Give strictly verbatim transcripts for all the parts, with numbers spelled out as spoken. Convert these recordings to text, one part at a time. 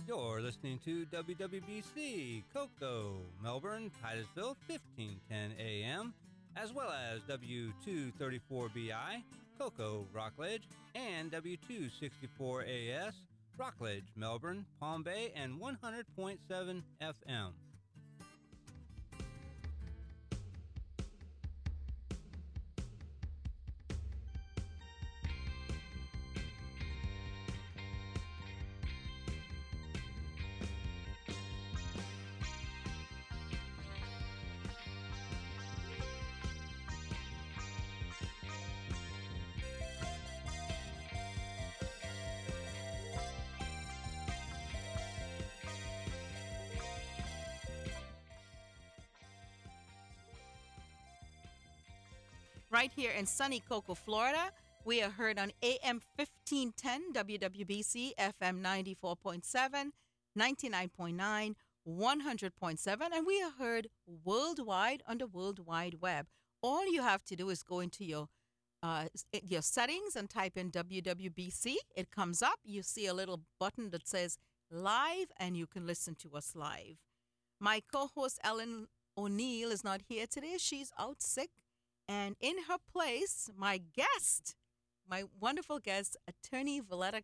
You're listening to W W B C, Cocoa, Melbourne, Titusville, fifteen ten A M, as well as W two thirty-four B I, Cocoa, Rockledge, and W two sixty-four A S, Rockledge, Melbourne, Palm Bay, and one hundred point seven F M. Right here in sunny Cocoa, Florida. We are heard on A M fifteen ten W W B C, F M ninety-four point seven, ninety-nine point nine, one hundred point seven, and we are heard worldwide on the World Wide Web. All you have to do is go into your uh, your settings and type in W W B C. It comes up. You see a little button that says live, and you can listen to us live. My co-host Ellen O'Neill is not here today. She's out sick. And in her place, my guest, my wonderful guest, attorney Valetta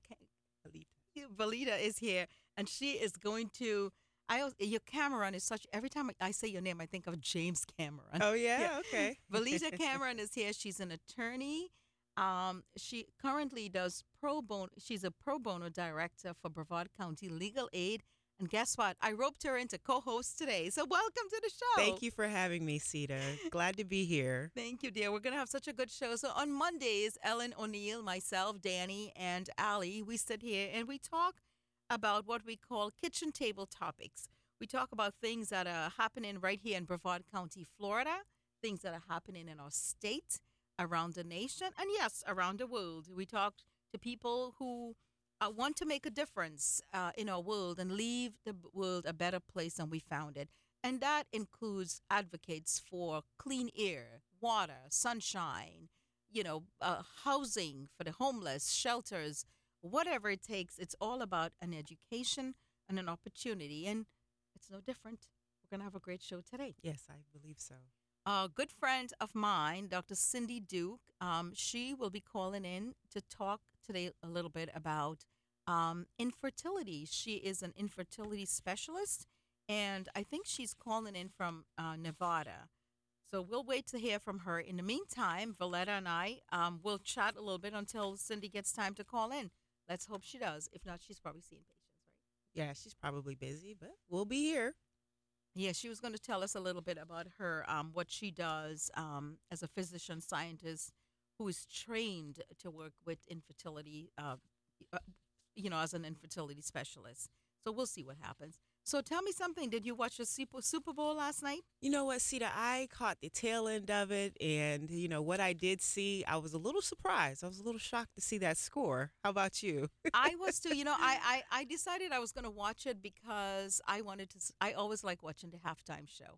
Valita is here, and she is going to. I your Cameron is such. Every time I say your name, I think of James Cameron. Oh yeah, yeah. Okay. Valita Cameron is here. She's an attorney. Um, she currently does pro bono. She's a pro bono director for Brevard County Legal Aid. And guess what? I roped her in to co-host today. So welcome to the show. Thank you for having me, Sita. Glad to be here. Thank you, dear. We're going to have such a good show. So on Mondays, Ellen O'Neill, myself, Danny, and Allie, we sit here and we talk about what we call kitchen table topics. We talk about things that are happening right here in Brevard County, Florida, things that are happening in our state, around the nation, and yes, around the world. We talk to people who uh, want to make a difference uh, in our world and leave the world a better place than we found it. And that includes advocates for clean air, water, sunshine, you know, uh, housing for the homeless, shelters, whatever it takes. It's all about an education and an opportunity. And it's no different. We're going to have a great show today. Yes, I believe so. A good friend of mine, Doctor Cindy Duke, um, she will be calling in to talk today a little bit about um, infertility. She is an infertility specialist, and I think she's calling in from uh, Nevada. So we'll wait to hear from her. In the meantime, Valetta and I um, will chat a little bit until Cindy gets time to call in. Let's hope she does. If not, she's probably seeing patients, right? Yeah, she's probably busy, but we'll be here. Yeah, she was going to tell us a little bit about her, um, what she does um, as a physician scientist who is trained to work with infertility, uh, uh, you know, as an infertility specialist. So we'll see what happens. So tell me something. Did you watch the Super Super Bowl last night? You know what, Sita? I caught the tail end of it, and, you know, what I did see, I was a little surprised. I was a little shocked to see that score. How about you? I was too. You know, I, I, I decided I was going to watch it because I wanted to. s- I always like watching the halftime show.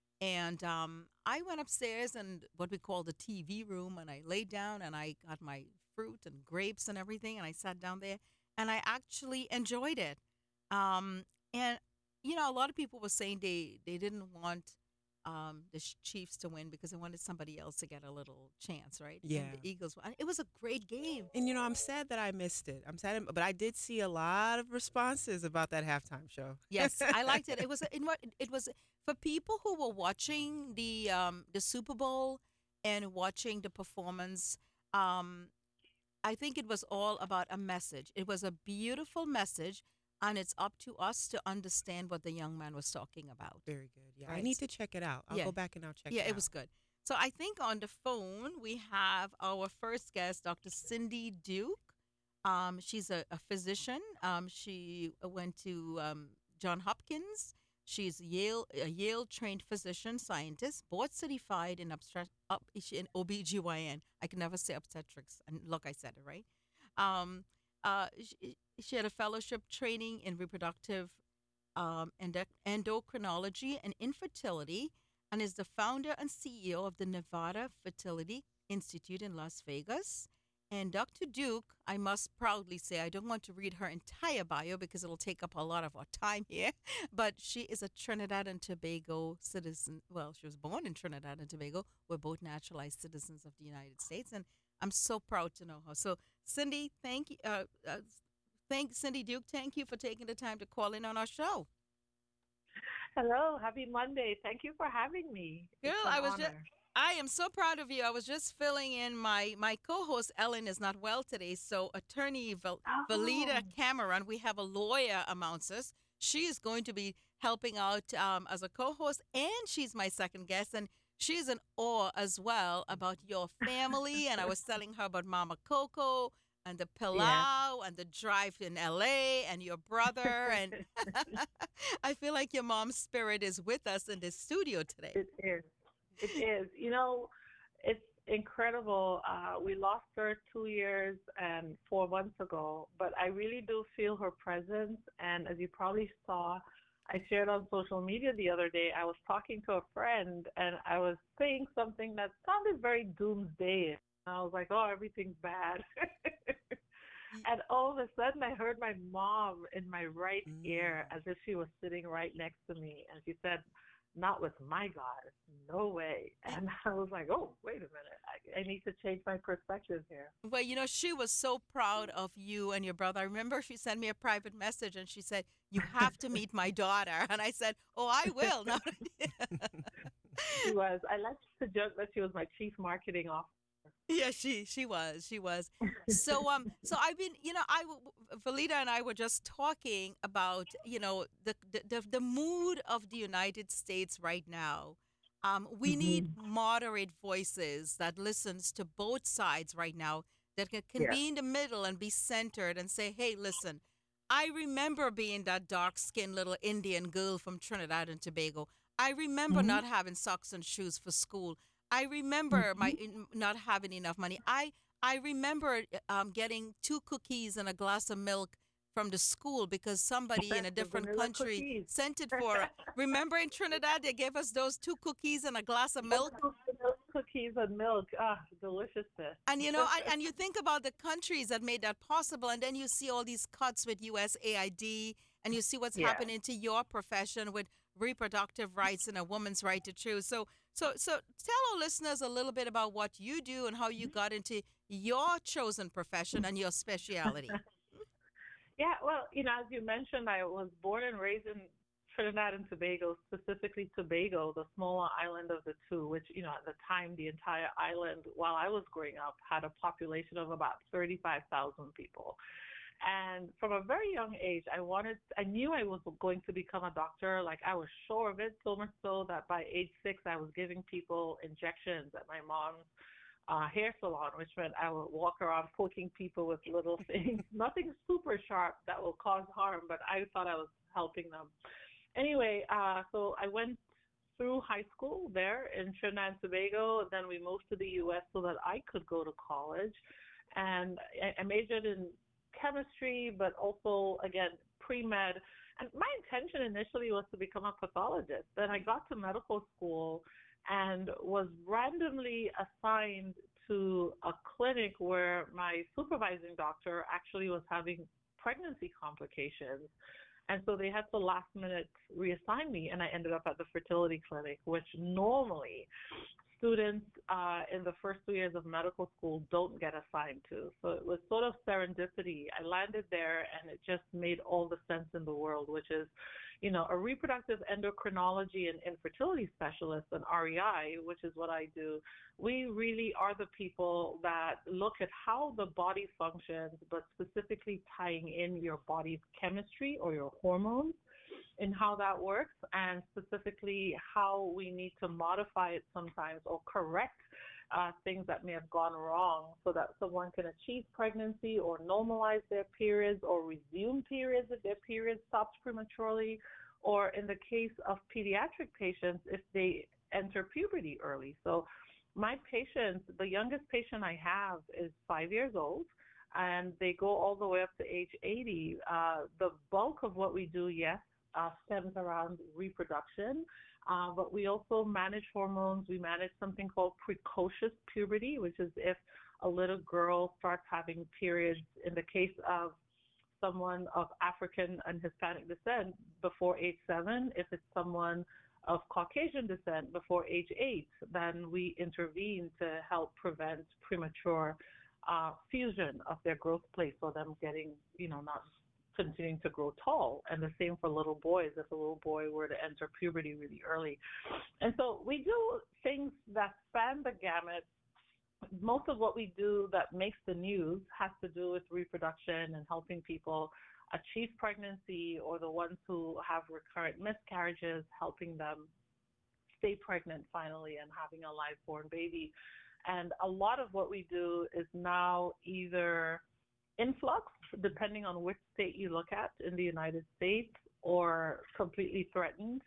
And um, I went upstairs and what we call the T V room, and I laid down and I got my fruit and grapes and everything, and I sat down there, and I actually enjoyed it. Um, and you know, a lot of people were saying they they didn't want um, the Ch- Chiefs to win because they wanted somebody else to get a little chance, right? Yeah. And the Eagles. won. It was a great game. And, you know, I'm sad that I missed it. I'm sad, but I did see a lot of responses about that halftime show. Yes, I liked it. It was it, wa- it was for people who were watching the um, the Super Bowl and watching the performance. Um, I think it was all about a message. It was a beautiful message, and it's up to us to understand what the young man was talking about. Very good. Yeah, I Right. need to check it out. I'll Yeah. go back and I'll check Yeah, it out. it was good. So I think on the phone we have our first guest, Doctor Cindy Duke. Um, she's a, a physician. Um, she went to um, John Hopkins. She's Yale a Yale trained physician scientist, board certified in obstet- up, in O B G Y N. I can never say obstetrics, and look, I said it right. Um, uh, she, she had a fellowship training in reproductive um, endo- endocrinology and infertility, and is the founder and C E O of the Nevada Fertility Institute in Las Vegas. And Doctor Duke, I must proudly say, I don't want to read her entire bio because it'll take up a lot of our time here, but she is a Trinidad and Tobago citizen. Well, she was born in Trinidad and Tobago. We're both naturalized citizens of the United States, and I'm so proud to know her. So, Cindy, thank you. Uh, uh, thank Cindy Duke. Thank you for taking the time to call in on our show. Hello, happy Monday. Thank you for having me. Girl, It's an I was just honor. I am so proud of you. I was just filling in my my co-host Ellen is not well today, so attorney Val- Valida Oh, Cameron, we have a lawyer amongst us. She is going to be helping out um, as a co-host, and she's my second guest, and she's in awe as well about your family. And I was telling her about Mama Coco and the yeah. pilau and the drive in L A and your brother, and I feel like your mom's spirit is with us in this studio today. It is. It is. You know, it's incredible. Uh, we lost her two years and four months ago, but I really do feel her presence. And as you probably saw, I shared on social media the other day, I was talking to a friend and I was saying something that sounded very doomsday. I was like, oh, everything's bad. And all of a sudden, I heard my mom in my right ear Mm. as if she was sitting right next to me. And she said, not with my God. No way. And I was like, oh, wait a minute. I, I need to change my perspective here. Well, you know, she was so proud of you and your brother. I remember she sent me a private message and she said, "You have to meet my daughter." And I said, "Oh, I will." Now, She was, I like to joke that she was my chief marketing officer. yeah, she she was she was. So um, so I've been, you know, I w- w- Valida and I were just talking about, you know, the the the, the mood of the United States right now. Um, we need Hmm. moderate voices that listens to both sides right now, that can, can Yeah. be in the middle and be centered and say, hey, listen, I remember being that dark skinned little Indian girl from Trinidad and Tobago. I remember Hmm. not having socks and shoes for school. I remember my Hmm. in- not having enough money. I I remember um, getting two cookies and a glass of milk from the school because somebody in a The different vanilla country cookies. sent it for. Remember in Trinidad they gave us those two cookies and a glass of Oh, milk. those vanilla cookies and milk. Ah, deliciousness. And you know, and, and you think about the countries that made that possible, and then you see all these cuts with U S A I D, and you see what's Yeah. happening to your profession with reproductive rights and a woman's right to choose. So, so, so, tell our listeners a little bit about what you do and how you got into your chosen profession and your specialty. Yeah, well, you know, as you mentioned, I was born and raised in Trinidad and Tobago, specifically Tobago, the smaller island of the two, which, you know, at the time, the entire island, while I was growing up, had a population of about thirty-five thousand people. And from a very young age, I wanted, I knew I was going to become a doctor. Like I was sure of it, so much so that by age six, I was giving people injections at my mom's uh, hair salon, which meant I would walk around poking people with little things, nothing super sharp that will cause harm, but I thought I was helping them. Anyway, uh, so I went through high school there in Trinidad and Tobago. Then we moved to the U S so that I could go to college. And I, I majored in chemistry, but also, again, pre med. And my intention initially was to become a pathologist. Then I got to medical school and was randomly assigned to a clinic where my supervising doctor actually was having pregnancy complications. And so they had to last minute reassign me, and I ended up at the fertility clinic, which normally students uh, in the first two years of medical school don't get assigned to. So it was sort of serendipity. I landed there, and it just made all the sense in the world, which is, you know, a reproductive endocrinology and infertility specialist, an R E I, which is what I do. We really are the people that look at how the body functions, but specifically tying in your body's chemistry or your hormones in how that works, and specifically how we need to modify it sometimes or correct uh, things that may have gone wrong so that someone can achieve pregnancy or normalize their periods or resume periods if their period stops prematurely, or in the case of pediatric patients, if they enter puberty early. So my patients, the youngest patient I have is five years old, and they go all the way up to age eighty. Uh, the bulk of what we do, yes, uh, stems around reproduction, uh, but we also manage hormones. We manage something called precocious puberty, which is if a little girl starts having periods, in the case of someone of African and Hispanic descent, before age seven. If it's someone of Caucasian descent, before age eight, then we intervene to help prevent premature uh, fusion of their growth plates, or them getting, you know, not continuing to grow tall. And the same for little boys, if a little boy were to enter puberty really early. And so we do things that span the gamut. Most of what we do that makes the news has to do with reproduction and helping people achieve pregnancy, or the ones who have recurrent miscarriages, helping them stay pregnant finally and having a live born baby. And a lot of what we do is now either influx, depending on which state you look at in the United States, or completely threatened.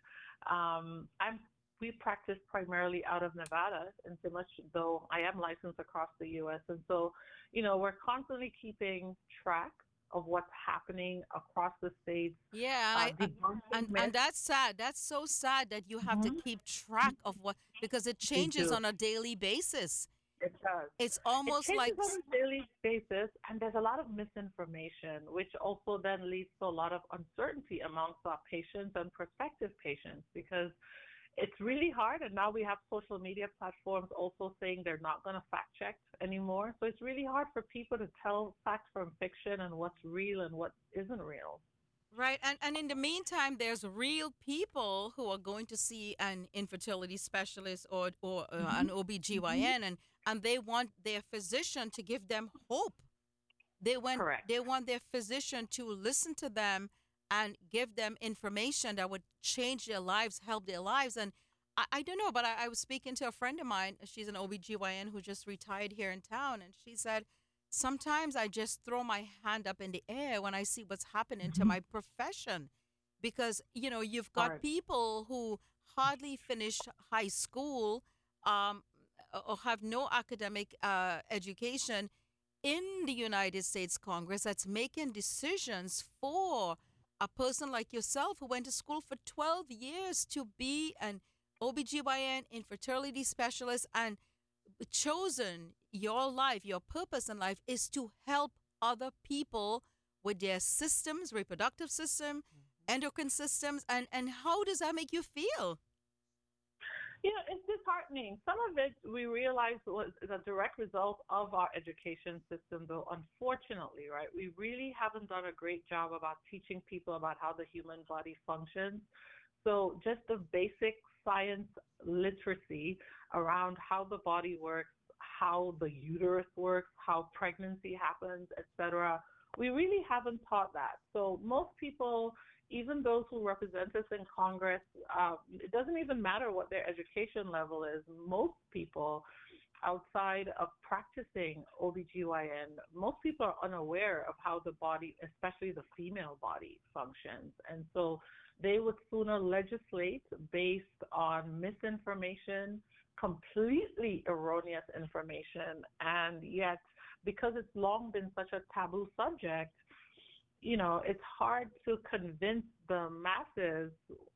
Um, I'm we practice primarily out of Nevada, and so much though I am licensed across the U S. And so, you know, we're constantly keeping track of what's happening across the states. Yeah, Uh, and I, I and myths. and that's sad. That's so sad that you have to Mhm. keep track of what, because it We changes do. on a daily basis. It does. It's It almost like changes on a daily basis, and there's a lot of misinformation, which also then leads to a lot of uncertainty amongst our patients and prospective patients, because it's really hard. And now we have social media platforms also saying they're not going to fact check anymore. So it's really hard for people to tell fact from fiction and what's real and what isn't real. right. And and in the meantime, there's real people who are going to see an infertility specialist or or uh, Hmm. an O B G Y N, and and they want their physician to give them hope. They want Correct. they want their physician to listen to them and give them information that would change their lives, help their lives. And I, I don't know, but I, I was speaking to a friend of mine. She's an O B G Y N who just retired here in town. And she said, sometimes I just throw my hand up in the air when I see what's happening to Hmm. my profession. Because, you know, you've got Hard. people who hardly finished high school, um, or have no academic uh, education in the United States Congress that's making decisions for a person like yourself who went to school for twelve years to be an O B G Y N, infertility specialist, and chosen your life, your purpose in life is to help other people with their systems, reproductive system, endocrine systems. And, and how does that make you feel? You know, it's disheartening. Some of it we realized was a direct result of our education system, though, unfortunately, right? We really haven't done a great job about teaching people about how the human body functions. So just the basic science literacy around how the body works, how the uterus works, how pregnancy happens, et cetera. We really haven't taught that. So most people, even those who represent us in Congress, uh, it doesn't even matter what their education level is. Most people outside of practicing O B G Y N, most people are unaware of how the body, especially the female body, functions. And so they would sooner legislate based on misinformation, completely erroneous information, and yet because it's long been such a taboo subject, you know, it's hard to convince the masses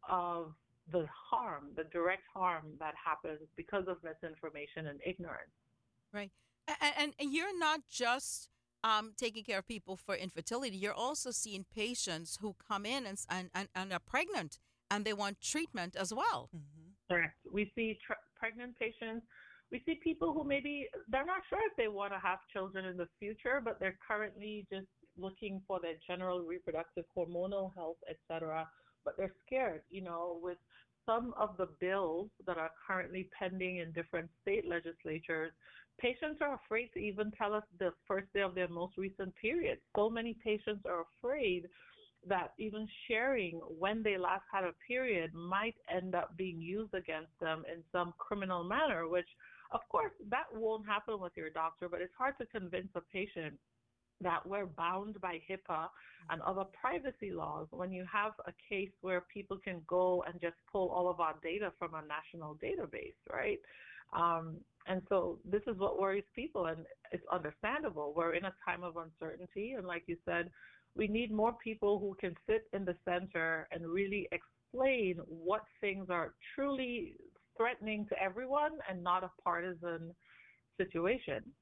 of the harm, the direct harm that happens because of misinformation and ignorance. Right. And, and you're not just um, taking care of people for infertility. You're also seeing patients who come in and, and, and, and are pregnant and they want treatment as well. Mm-hmm. Correct. We see tr- pregnant patients. We see people who maybe they're not sure if they want to have children in the future, but they're currently just looking for their general reproductive hormonal health, et cetera. But they're scared, you know, with some of the bills that are currently pending in different state legislatures. Patients are afraid to even tell us the first day of their most recent period. So many patients are afraid that even sharing when they last had a period might end up being used against them in some criminal manner, which, of course, that won't happen with your doctor, but it's hard to convince a patient that we're bound by HIPAA and other privacy laws when you have a case where people can go and just pull all of our data from a national database, right? Um, and so this is what worries people, and it's understandable. We're in a time of uncertainty, and like you said, we need more people who can sit in the center and really explain what things are truly threatening to everyone and not a partisan situation.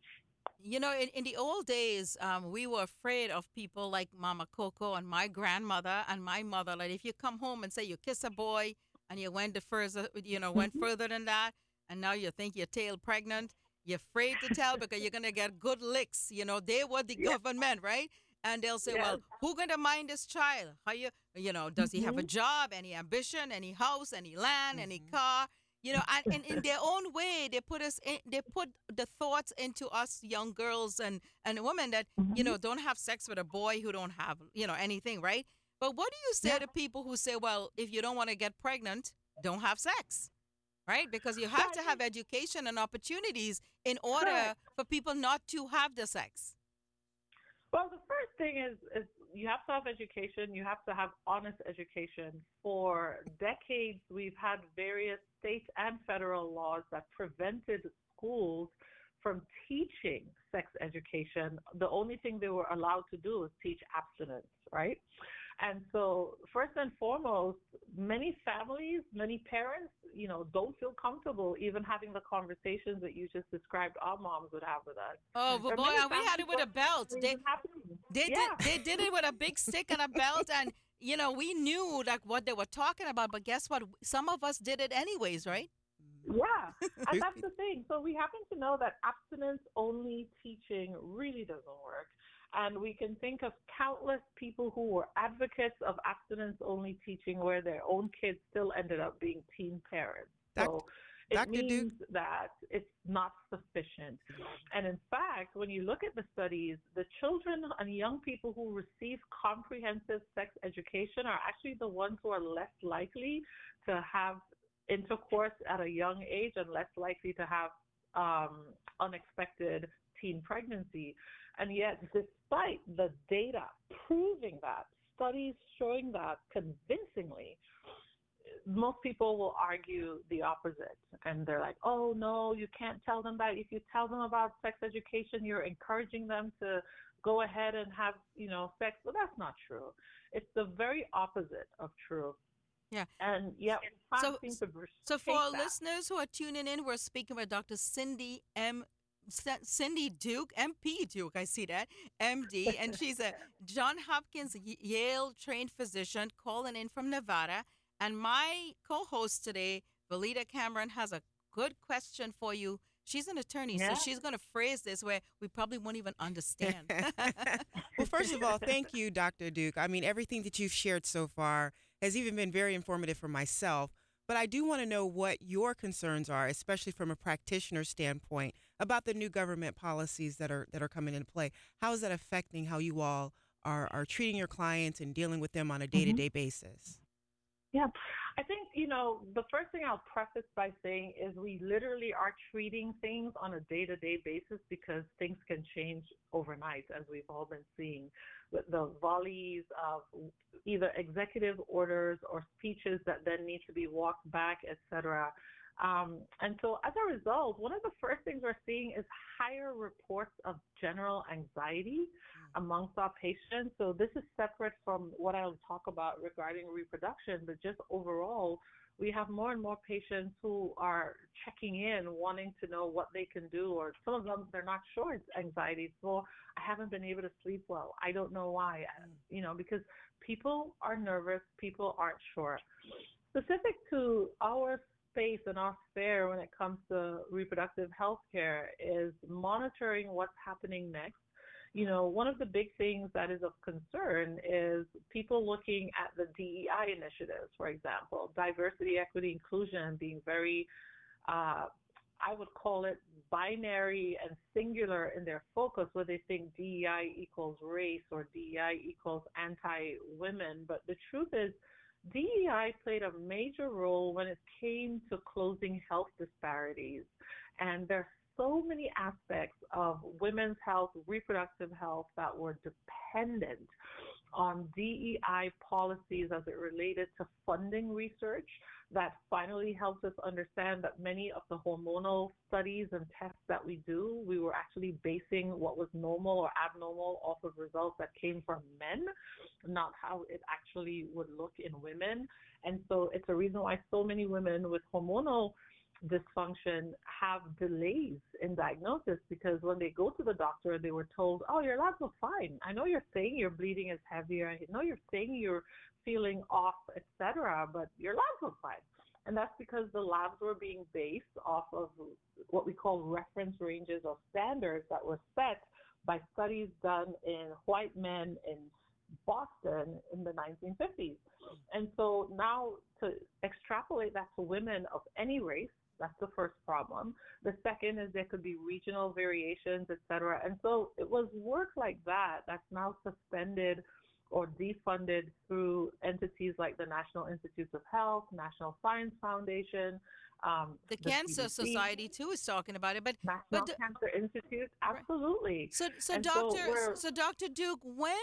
You know, in, in the old days, um, we were afraid of people like Mama Coco and my grandmother and my mother. Like if you come home and say you kiss a boy and you went the further, you know, went Mhm. further than that, and now you think you're tail pregnant, you're afraid to tell because you're gonna get good licks. You know, they were the Yeah. government, right? And they'll say, Yes. well, who gonna mind this child? How you, you know, does he have a Hmm. job, any ambition, any house, any land, any Hmm. car? You know, and, and in their own way, they put us in, they put the thoughts into us young girls and and women that you Hmm. know don't have sex with a boy who don't have you know anything, right? But what do you say Yeah. to people who say, well, if you don't want to get pregnant, don't have sex, right? Because you Well, have I to have think education and opportunities in order correct. for people not to have the sex. Well, the first thing is is you have to have education. You have to have honest education. For decades, we've had various state and federal laws that prevented schools from teaching sex education. The only thing they were allowed to do was teach abstinence, right? And so, first and foremost, many families, many parents, you know, don't feel comfortable even having the conversations that you just described our moms would have with us. Oh, There but are boy, many and we had families it with where a it's belt. never They even happening. they did Yeah, they did it with a big stick and a belt, and you know we knew like what they were talking about. But guess what? Some of us did it anyways, right? yeah. And Truth that's be the thing. So we happen to know that abstinence only teaching really doesn't work. And we can think of countless people who were advocates of abstinence only teaching where their own kids still ended up being teen parents. Doctor So it Doctor Duke. means that it's not sufficient. And in fact, when you look at the studies, the children and young people who receive comprehensive sex education are actually the ones who are less likely to have intercourse at a young age and less likely to have um, unexpected teen pregnancy. And yet, despite the data proving that, studies showing that convincingly, most people will argue the opposite. And they're like, oh, no, you can't tell them that. If you tell them about sex education, you're encouraging them to go ahead and have, you know, sex. But that's not true. It's the very opposite of true. Yeah. And yet we can't So, seem to so for shake our that. listeners who are tuning in, we're speaking with Doctor Cindy M. C- Cindy Duke, M P Duke, I see that, M D, and she's a John Hopkins Y- Yale trained physician calling in from Nevada. And my co host today, Valita Cameron, has a good question for you. She's an attorney, so Yeah. she's going to phrase this where we probably won't even understand. Well, first of all, thank you, Doctor Duke. I mean, everything that you've shared so far has even been very informative for myself. But I do want to know what your concerns are, especially from a practitioner standpoint, about the new government policies that are that are coming into play. How is that affecting how you all are are treating your clients and dealing with them on a day to Hmm. day basis? Yeah. I think, you know, the first thing I'll preface by saying is we literally are treating things on a day to day basis because things can change overnight, as we've all been seeing with the volleys of either executive orders or speeches that then need to be walked back, et cetera. Um, and so as a result, one of the first things we're seeing is higher reports of general anxiety amongst our patients. So this is separate from what I'll talk about regarding reproduction, but just overall, we have more and more patients who are checking in, wanting to know what they can do, or some of them they're not sure it's anxiety. So I haven't been able to sleep well. I don't know why. You know, because people are nervous, people aren't sure. Specific to our space and our sphere when it comes to reproductive health care is monitoring what's happening next. You know, one of the big things that is of concern is people looking at the D E I initiatives, for example, diversity, equity, inclusion being very, uh, I would call it binary and singular in their focus, where they think D E I equals race or D E I equals anti women. But the truth is, D E I played a major role when it came to closing health disparities. And there's so many aspects of women's health, reproductive health that were dependent on D E I policies as it related to funding research that finally helped us understand that many of the hormonal studies and tests that we do, we were actually basing what was normal or abnormal off of results that came from men, not how it actually would look in women. And so it's a reason why so many women with hormonal dysfunction have delays in diagnosis because when they go to the doctor, they were told, oh, your labs are fine. I know you're saying your bleeding is heavier. I know you're saying you're feeling off, et cetera, but your labs are fine. And that's because the labs were being based off of what we call reference ranges or standards that were set by studies done in white men in Boston in the nineteen fifties. And so now to extrapolate that to women of any race, that's the first problem. The second is there could be regional variations, et cetera. And so it was work like that that's now suspended or defunded through entities like the National Institutes of Health, National Science Foundation, um, The the Cancer C D C, Society too is talking about it, but National but the, Cancer Institute. right. Absolutely. So so And so doctor we're so Doctor Duke, when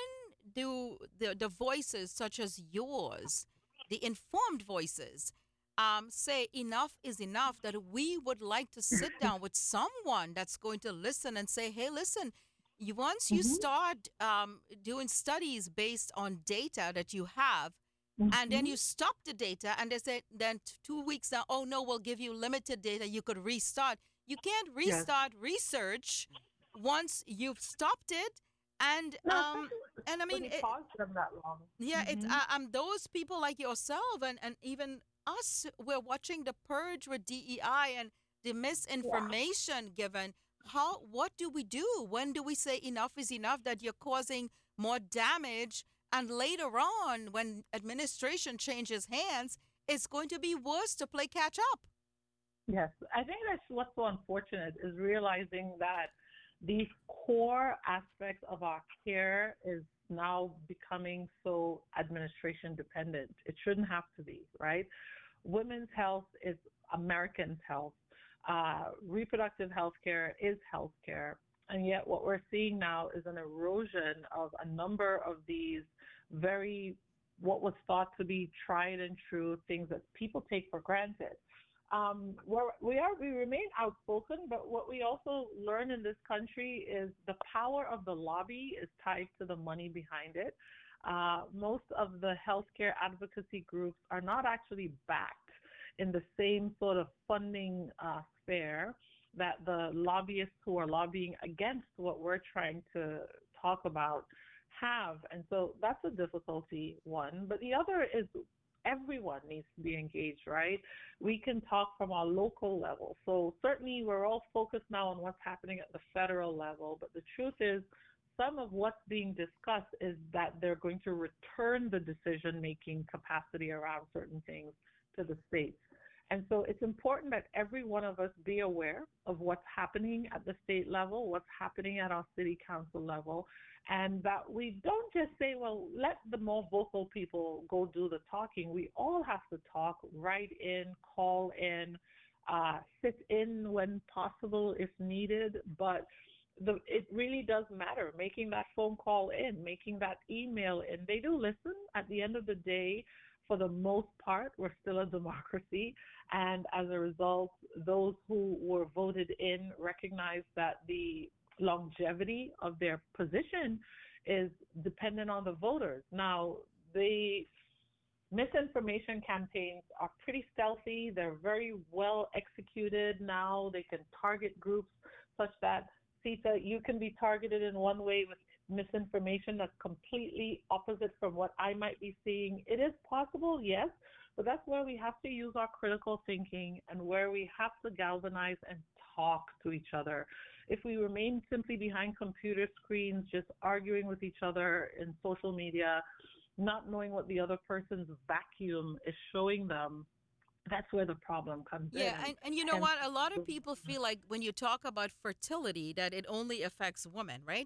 do the the voices such as yours, the informed voices, um, say enough is enough, that we would like to sit down with someone that's going to listen and say, hey, listen, you, once you Mhm, start um, doing studies based on data that you have, and then mhm. you stop the data and they say then t- two weeks now, oh no, we'll give you limited data, you could restart. You can't Yes. restart research once you've stopped it. And No, um especially and I when mean you it, pause them that long. yeah, it's Hmm. uh, um those people like yourself and and even us, we're watching the purge with D E I and the Yeah. misinformation given. How, what do we do? When do we say enough is enough, that you're causing more damage, and later on when administration changes hands, it's going to be worse to play catch up? Yes, I think that's what's so unfortunate is realizing that these core aspects of our care is now becoming so administration dependent. It shouldn't have to be, right? Women's health is Americans' health. Uh, reproductive health care is health care. And yet, what we're seeing now is an erosion of a number of these very, what was thought to be tried and true things that people take for granted. Um, where we are, we remain outspoken, but what we also learn in this country is the power of the lobby is tied to the money behind it. Uh, most of the healthcare advocacy groups are not actually backed in the same sort of funding uh, sphere that the lobbyists who are lobbying against what we're trying to talk about have. And so that's a difficulty, one. But the other is everyone needs to be engaged, right? We can talk from our local level. So certainly we're all focused now on what's happening at the federal level, but the truth is some of what's being discussed is that they're going to return the decision-making capacity around certain things to the states. And so it's important that every one of us be aware of what's happening at the state level, what's happening at our city council level, and that we don't just say, well, let the more vocal people go do the talking. We all have to talk, write in, call in, uh, sit in when possible if needed. But the, it really does matter making that phone call in, making that email in. They do listen. At the end of the day, for the most part, we're still a democracy. And as a result, those who were voted in recognize that the longevity of their position is dependent on the voters. Now, the misinformation campaigns are pretty stealthy. They're very well executed now. They can target groups such that, Sita, you can be targeted in one way with misinformation that's completely opposite from what I might be seeing. It is possible, yes, but that's where we have to use our critical thinking and where we have to galvanize and talk to each other. If we remain simply behind computer screens, just arguing with each other in social media, not knowing what the other person's vacuum is showing them, that's where the problem comes Yeah, in. and, and you know And what? A lot of people feel like when you talk about fertility that it only affects women, right?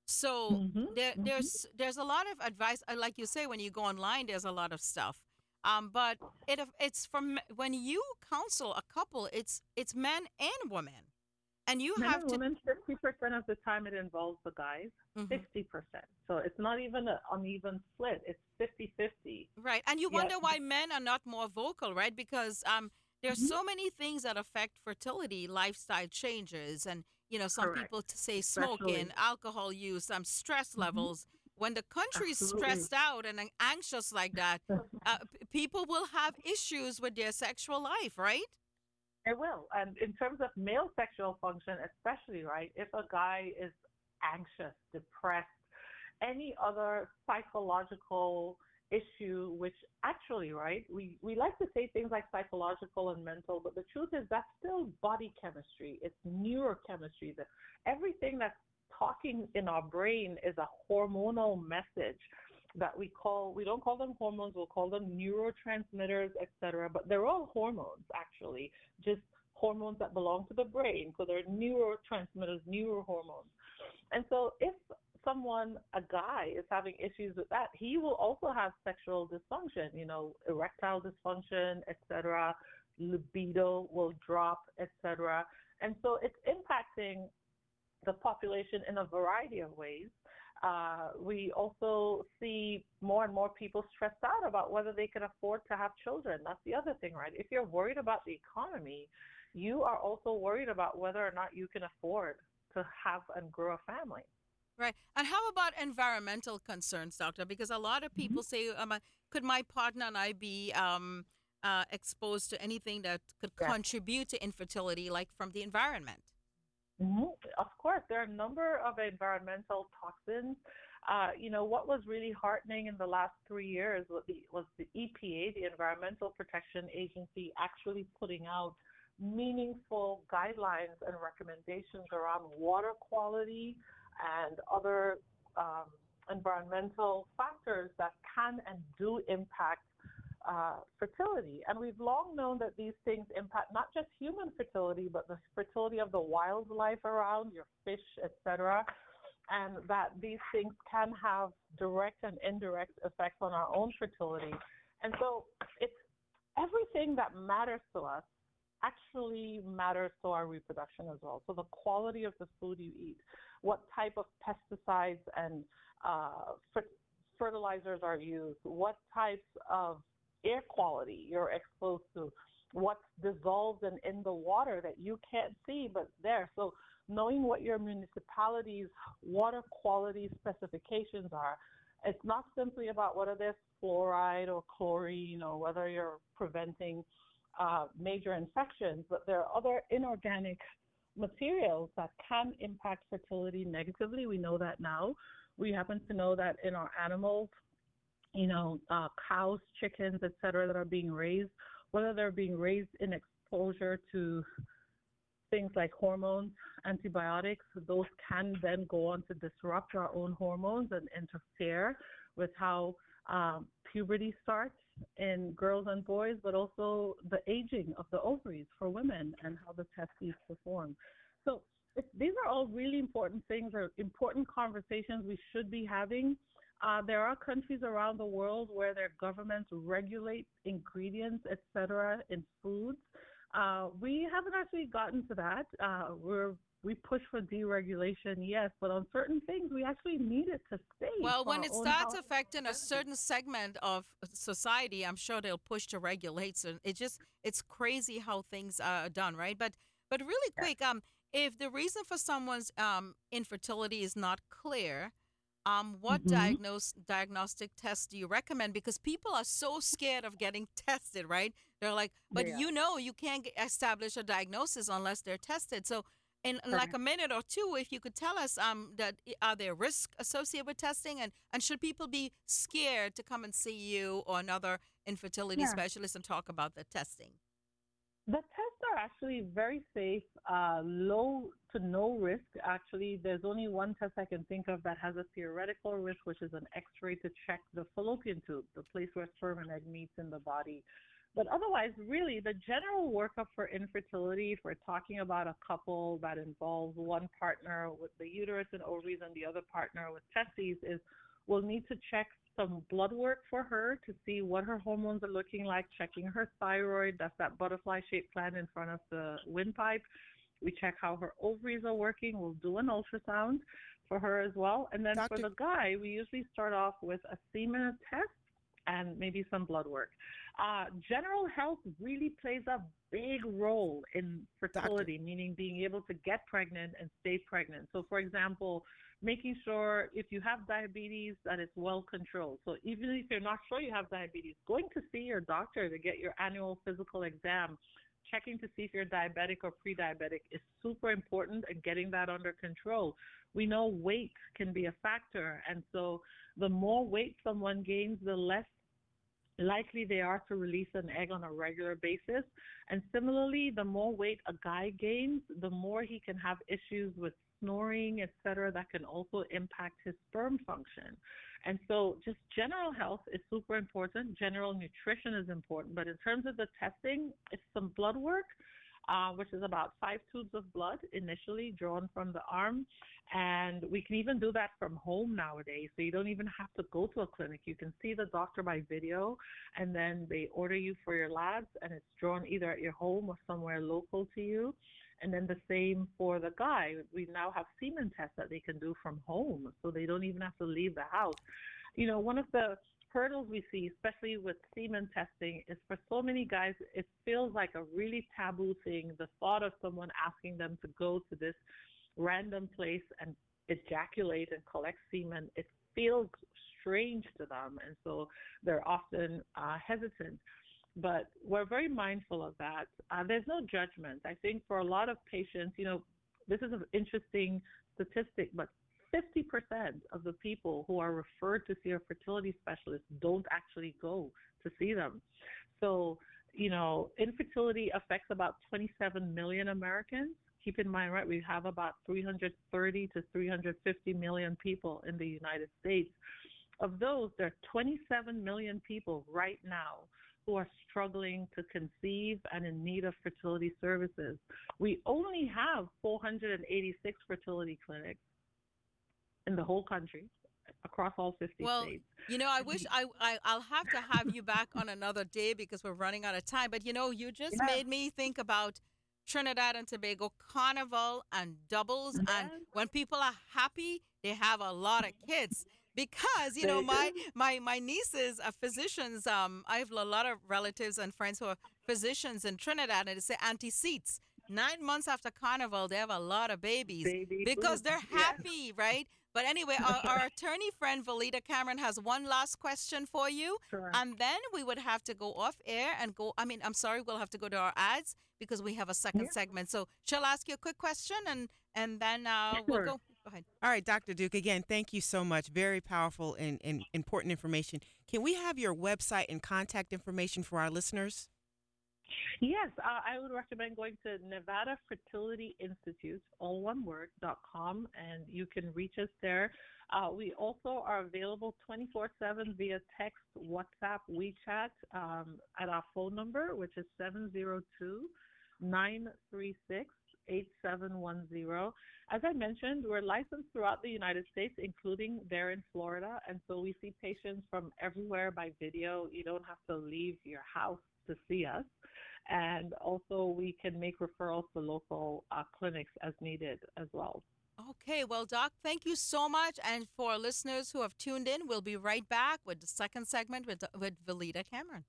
So mm-hmm, there mm-hmm. there's there's a lot of advice, uh, like you say, when you go online, there's a lot of stuff. Um, but it it's from when you counsel a couple, it's it's men and women, and you Men have and to. women, fifty percent of the time it involves the guys, Mhm. fifty percent. So it's not even an uneven split. It's fifty-fifty. Right. And you Yet, wonder why men are not more vocal, right? Because um there's mhm, so many things that affect fertility, lifestyle changes, and you know, some correct, people to say especially. smoking, alcohol use, um stress Hmm. levels. When the country's Absolutely. stressed out and uh, anxious like that, uh, p- people will have issues with their sexual life, right? It will. And in terms of male sexual function, especially, right, if a guy is anxious, depressed, any other psychological issue, which actually, right, we, we like to say things like psychological and mental, but the truth is that's still body chemistry. It's neurochemistry. That everything that's talking in our brain is a hormonal message that we call, we don't call them hormones, we'll call them neurotransmitters, et cetera. But they're all hormones, actually, just hormones that belong to the brain. So they're neurotransmitters, neurohormones. And so if someone, a guy, is having issues with that, he will also have sexual dysfunction, you know, erectile dysfunction, et cetera. Libido will drop, et cetera. And so it's impacting the population in a variety of ways. Uh, we also see more and more people stressed out about whether they can afford to have children. That's the other thing, right? If you're worried about the economy, you are also worried about whether or not you can afford to have and grow a family. Right. And how about environmental concerns, doctor? Because a lot of people say, um, uh, could my partner and I be um, uh, exposed to anything that could Yes. contribute to infertility, like from the environment? Mm-hmm. Of course, there are a number of environmental toxins. Uh, you know, what was really heartening in the last three years was the, was the E P A, the Environmental Protection Agency, actually putting out meaningful guidelines and recommendations around water quality and other um, environmental factors that can and do impact uh, fertility. And we've long known that these things impact not just human fertility, but the fertility of the wildlife around, your fish, et cetera, and that these things can have direct and indirect effects on our own fertility. And so it's everything that matters to us actually matters to our reproduction as well. So the quality of the food you eat, what type of pesticides and uh, fer- fertilizers are used, what types of air quality you're exposed to, what's dissolved in, in the water that you can't see but there. So knowing what your municipality's water quality specifications are, it's not simply about whether there's fluoride or chlorine or whether you're preventing uh, major infections, but there are other inorganic materials that can impact fertility negatively. We know that now. We happen to know that in our animals, you know, uh, cows, chickens, et cetera, that are being raised, whether they're being raised in exposure to things like hormones, antibiotics, those can then go on to disrupt our own hormones and interfere with how um, puberty starts in girls and boys, but also the aging of the ovaries for women and how the testes perform. So it's, these are all really important things, or important conversations we should be having. Uh, there are countries around the world where their governments regulate ingredients, et cetera, in foods. Uh, we haven't actually gotten to that. Uh, we're we push for deregulation, yes, but on certain things, we actually need it to stay. Well, for when our it own starts health. affecting a certain segment of society, I'm sure they'll push to regulate. So it just it's crazy how things are done, right? But but really quick, um, if the reason for someone's um infertility is not clear, um, what Mm-hmm. diagnose diagnostic tests do you recommend? Because people are so scared of getting tested, right? They're like, but Yeah. you know, you can't get, establish a diagnosis unless they're tested. So in like Correct. a minute or two, if you could tell us, um, that i- are there risks associated with testing, and and should people be scared to come and see you or another infertility Yeah. specialist and talk about the testing? The tests are actually very safe, uh, low to no risk. Actually, there's only one test I can think of that has a theoretical risk, which is an X-ray to check the fallopian tube, the place where sperm and egg meets in the body. But otherwise, really, the general workup for infertility, if we're talking about a couple that involves one partner with the uterus and ovaries and the other partner with testes, is we'll need to check some blood work for her to see what her hormones are looking like, checking her thyroid. That's that butterfly-shaped gland in front of the windpipe. We check how her ovaries are working. We'll do an ultrasound for her as well. And then for Doctor the guy, we usually start off with a semen test and maybe some blood work. Uh, general health really plays a big role in fertility, meaning being able to get pregnant and stay pregnant. So, for example, making sure if you have diabetes that it's well controlled. So even if you're not sure you have diabetes, going to see your doctor to get your annual physical exam checking to see if you're diabetic or pre-diabetic is super important and getting that under control. We know weight can be a factor, and so the more weight someone gains, the less likely they are to release an egg on a regular basis. And similarly, the more weight a guy gains, the more he can have issues with snoring, et cetera, that can also impact his sperm function. And so just general health is super important. General nutrition is important. But in terms of the testing, it's some blood work, uh, which is about five tubes of blood initially drawn from the arm. And we can even do that from home nowadays. So you don't even have to go to a clinic. You can see the doctor by video, and then they order you for your labs, and it's drawn either at your home or somewhere local to you. And then the same for the guy. We now have semen tests that they can do from home, so they don't even have to leave the house. You know, one of the hurdles we see, especially with semen testing, is for so many guys, it feels like a really taboo thing. The thought of someone asking them to go to this random place and ejaculate and collect semen, it feels strange to them, and so they're often uh, hesitant. But we're very mindful of that. Uh, there's no judgment. I think for a lot of patients, you know, this is an interesting statistic, but fifty percent of the people who are referred to see a fertility specialist don't actually go to see them. So, you know, infertility affects about twenty-seven million Americans. Keep in mind, right, we have about three hundred thirty to three hundred fifty million people in the United States. Of those, there are twenty-seven million people right now who are struggling to conceive and in need of fertility services. We only have four hundred eighty-six fertility clinics in the whole country, across all fifty Well, states. you know, I wish I, I I'll have to have you back on another day because we're running out of time. But you know, you just Yeah. made me think about Trinidad and Tobago carnival and doubles, and Yes, when people are happy, they have a lot of kids. Because you know, they my do. my my nieces are physicians. Um, I have a lot of relatives and friends who are physicians in Trinidad, and they say Auntie Seats. Nine months after carnival, they have a lot of babies Baby because boom. they're Yes. happy, right? But anyway, our, our attorney friend Valita Cameron has one last question for you. Sure. And then we would have to go off air and go. I mean, I'm sorry, we'll have to go to our ads because we have a second Yeah. segment. So, shall I ask you a quick question and and then uh, we'll Sure. go? Go ahead. All right, Doctor Duke, again, thank you so much. Very powerful and, and important information. Can we have your website and contact information for our listeners? Yes, uh, I would recommend going to Nevada Fertility Institute, all one word, dot com, and you can reach us there. Uh, we also are available twenty-four seven via text, WhatsApp, WeChat um, at our phone number, which is seven zero two, nine three six, eight seven one zero. As I mentioned, we're licensed throughout the United States, including there in Florida, and so we see patients from everywhere by video. You don't have to leave your house to see us. And also, we can make referrals to local uh, clinics as needed as well. Okay, well, Doc, thank you so much. And for listeners who have tuned in, we'll be right back with the second segment with with Valita Cameron.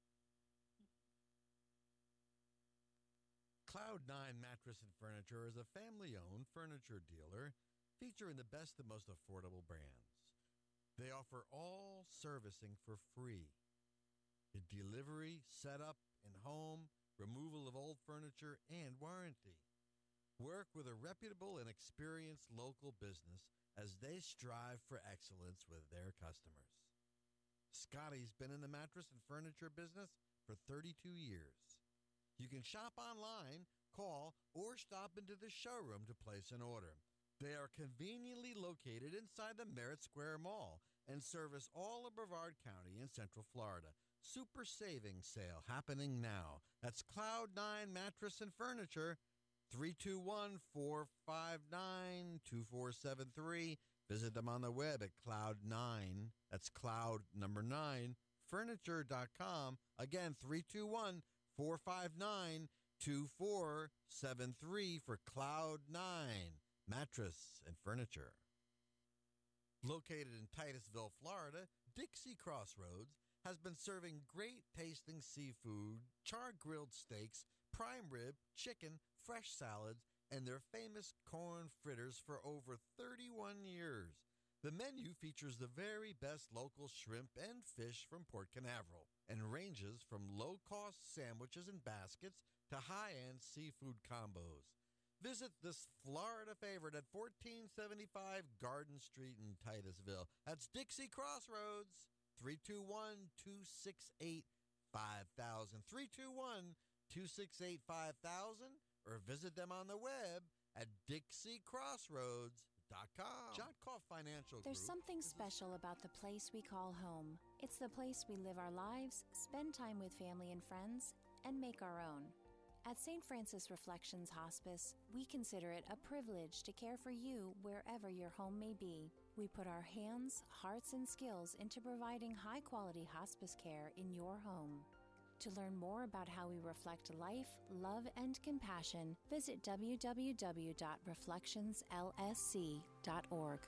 Cloud nine Mattress and Furniture is a family-owned furniture dealer featuring the best and most affordable brands. They offer all servicing for free. The delivery, setup, and home, removal of old furniture, and warranty. Work with a reputable and experienced local business as they strive for excellence with their customers. Scotty's been in the mattress and furniture business for thirty-two years. You can shop online, call, or stop into the showroom to place an order. They are conveniently located inside the Merritt Square Mall and service all of Brevard County in Central Florida. Super savings sale happening now. That's Cloud nine Mattress and Furniture, three two one, four five nine, two four seven three. Visit them on the web at Cloud nine, that's Cloud number nine, furniture dot com. Again, three two one, four five nine, two four seven three for Cloud nine Mattress and Furniture. Located in Titusville, Florida, Dixie Crossroads has been serving great tasting seafood, char-grilled steaks, prime rib, chicken, fresh salads, and their famous corn fritters for over thirty-one years. The menu features the very best local shrimp and fish from Port Canaveral and ranges from low-cost sandwiches and baskets to high-end seafood combos. Visit this Florida favorite at fourteen seventy-five Garden Street in Titusville. That's Dixie Crossroads, three two one, two six eight, five thousand, three two one, two six eight, five thousand, or visit them on the web at dixie crossroads dot com. John Coff Financial There's Group. something special about the place we call home. It's the place we live our lives, spend time with family and friends, and make our own. At Saint Francis Reflections Hospice, we consider it a privilege to care for you wherever your home may be. We put our hands, hearts, and skills into providing high-quality hospice care in your home. To learn more about how we reflect life, love, and compassion, visit w w w dot reflections l s c dot org.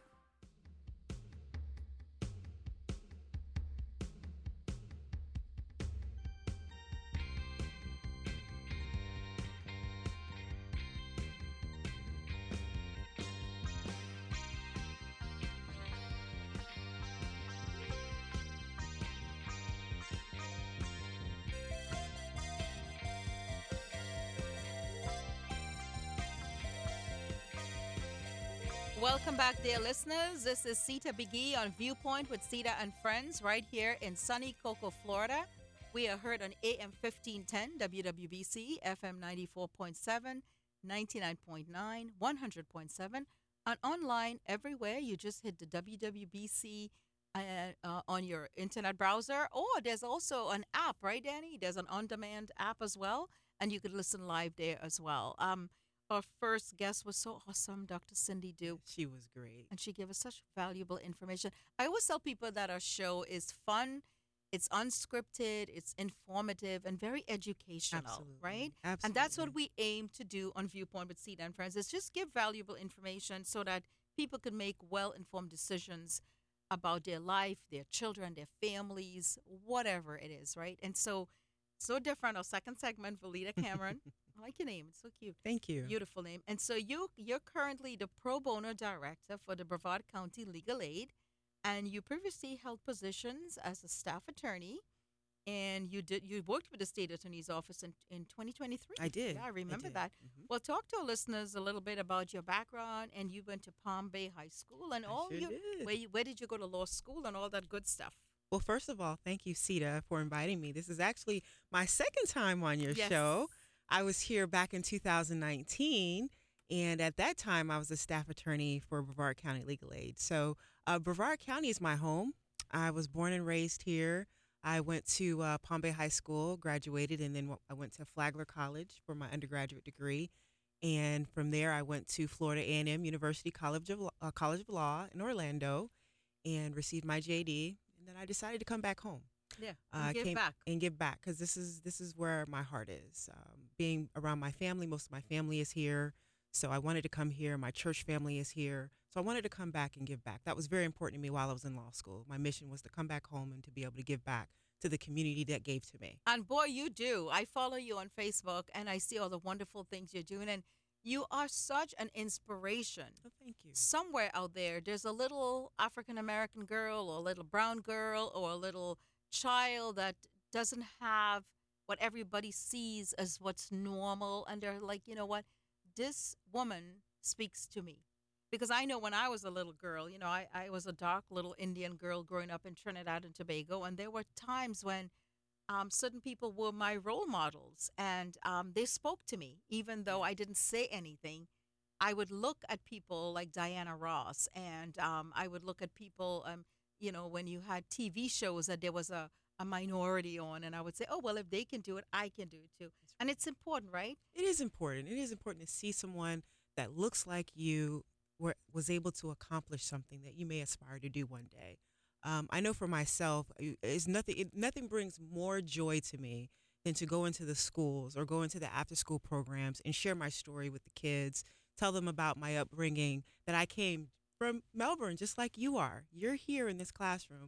Welcome back, dear listeners. This is Sita Biggie on Viewpoint with Sita and Friends right here in sunny Cocoa, Florida. We are heard on A M fifteen ten, W W B C, F M ninety-four point seven, ninety-nine point nine, one hundred point seven, and online everywhere. You just hit the W W B C uh, uh, on your internet browser, or there's also an app, right, Danny? There's an on-demand app as well, and you could listen live there as well. Um, Our first guest was so awesome, Doctor Cindy Duke. She was great. And she gave us such valuable information. I always tell people that our show is fun, it's unscripted, it's informative, and very educational, Absolutely. right? Absolutely. And that's what we aim to do on Viewpoint with Sita and Friends, is just give valuable information so that people can make well-informed decisions about their life, their children, their families, whatever it is, right? And so, so different. Our second segment, Valita Cameron. I like your name. It's so cute. Thank you. Beautiful name. And so you you're currently the pro bono director for the Brevard County Legal Aid, and you previously held positions as a staff attorney, and you did you worked with the state attorney's office in, in twenty twenty-three. I did. Yeah, I remember did. that. Mhm. Well, talk to our listeners a little bit about your background, and you went to Palm Bay High School, and I all sure you did. where you, where did you go to law school and all that good stuff. Well, first of all, thank you, Sita, for inviting me. This is actually my second time on your Yes. show. I was here back in two thousand nineteen, and at that time, I was a staff attorney for Brevard County Legal Aid. So uh, Brevard County is my home. I was born and raised here. I went to uh, Palm Bay High School, graduated, and then I went to Flagler College for my undergraduate degree. And from there, I went to Florida A and M University College of, uh, College of Law in Orlando and received my J D. And then I decided to come back home. Yeah, Uh, and give came- back. and give back because this is this is where my heart is. Um, being around my family, most of my family is here, so I wanted to come here. My church family is here, so I wanted to come back and give back. That was very important to me while I was in law school. My mission was to come back home and to be able to give back to the community that gave to me. And boy, you do. I follow you on Facebook, and I see all the wonderful things you're doing, and you are such an inspiration. So thank you. Somewhere out there, there's a little African American girl, or a little brown girl, or a little child that doesn't have what everybody sees as what's normal, and they're like, you know what, this woman speaks to me. Because I know when I was a little girl, you know, I, I was a dark little Indian girl growing up in Trinidad and Tobago, and there were times when um, certain people were my role models, and um, they spoke to me, even though I didn't say anything. I would look at people like Diana Ross, and um, I would look at people, um, you know, when you had T V shows that there was a, a minority on, and I would say, oh, well, if they can do it, I can do it too. And it's important, right? It is important. It is important to see someone that looks like you were, was able to accomplish something that you may aspire to do one day. Um, I know for myself, it's nothing. It, nothing brings more joy to me than to go into the schools or go into the after-school programs and share my story with the kids, tell them about my upbringing, that I came from Melbourne, just like you are. You're here in this classroom,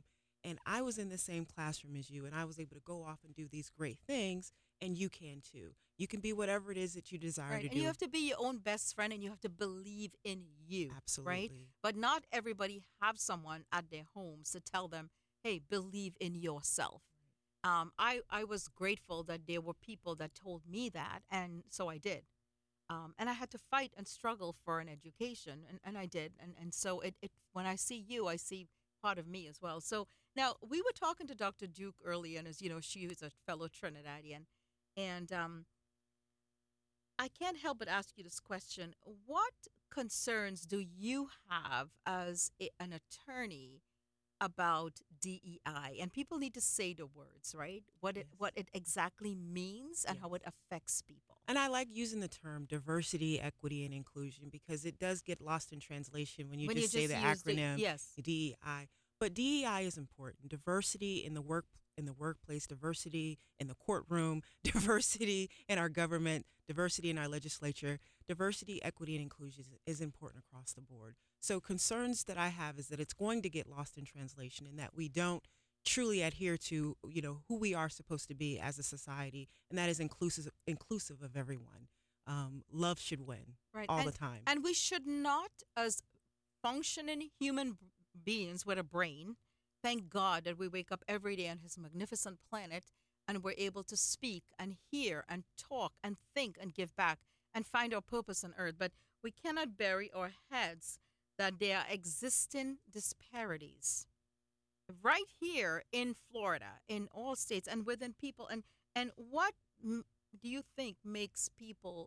and I was in the same classroom as you, and I was able to go off and do these great things, and you can too. You can be whatever it is that you desire Right. to And do. you have to be your own best friend and you have to believe in you. Right? Absolutely. But not everybody have someone at their homes to tell them, hey, believe in yourself. Um, I, I was grateful that there were people that told me that, and so I did. Um, and I had to fight and struggle for an education, and, and I did. And, and so it, it when I see you, I see part of me as well. So now we were talking to Doctor Duke earlier, and as you know, she is a fellow Trinidadian. And um, I can't help but ask you this question. What concerns do you have as a, an attorney about D E I? And people need to say the words, right? What it Yes. what it exactly means and Yes. how it affects people. And I like using the term diversity, equity, and inclusion because it does get lost in translation when you When just you say just the use the- acronym yes. D E I. But D E I is important. Diversity in the work in the workplace, diversity in the courtroom, diversity in our government, diversity in our legislature, diversity, equity, and inclusion is, is important across the board. So concerns that I have is that it's going to get lost in translation and that we don't truly adhere to, you know, who we are supposed to be as a society, and that is inclusive inclusive of everyone. Um, love should win Right. all and, the time. And we should not, as functioning human b- beings with a brain, thank God that we wake up every day on his magnificent planet and we're able to speak and hear and talk and think and give back and find our purpose on earth. But we cannot bury our heads that there are existing disparities right here in Florida, in all states, and within people. And and what m- do you think makes people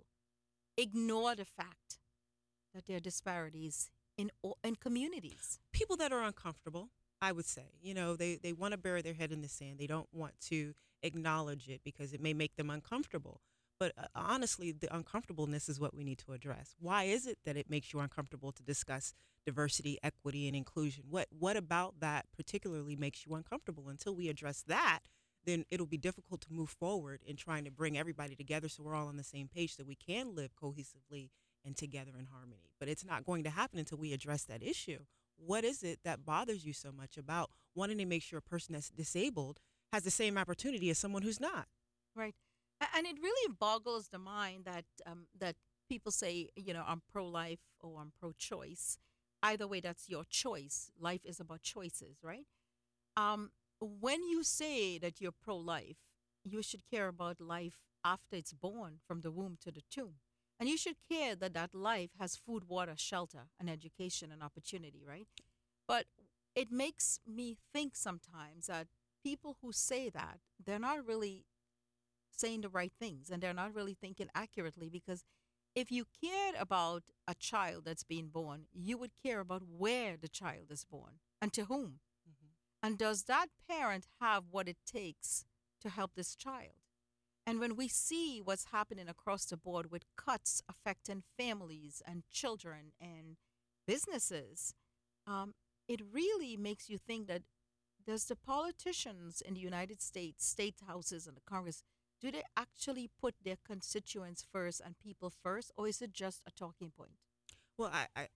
ignore the fact that there are disparities in all, in communities? People that are uncomfortable, I would say, you know, they, they want to bury their head in the sand. They don't want to acknowledge it because it may make them uncomfortable. But uh, honestly, the uncomfortableness is what we need to address. Why is it that it makes you uncomfortable to discuss diversity, equity, and inclusion? What what about that particularly makes you uncomfortable? Until we address that, then it'll be difficult to move forward in trying to bring everybody together so we're all on the same page so we can live cohesively and together in harmony. But it's not going to happen until we address that issue. What is it that bothers you so much about wanting to make sure a person that's disabled has the same opportunity as someone who's not? Right. A- And it really boggles the mind that um, that people say, you know, I'm pro-life or I'm pro-choice. Either way, that's your choice. Life is about choices, right? Um, when you say that you're pro-life, you should care about life after it's born, from the womb to the tomb. And you should care that that life has food, water, shelter, and education and opportunity, right? But it makes me think sometimes that people who say that, they're not really saying the right things and they're not really thinking accurately, because if you cared about a child that's being born, you would care about where the child is born and to whom. Mhm. And does that parent have what it takes to help this child? And when we see what's happening across the board with cuts affecting families and children and businesses, um, it really makes you think that does the politicians in the United States, state houses and the Congress, do they actually put their constituents first and people first, or is it just a talking point? Well, I I,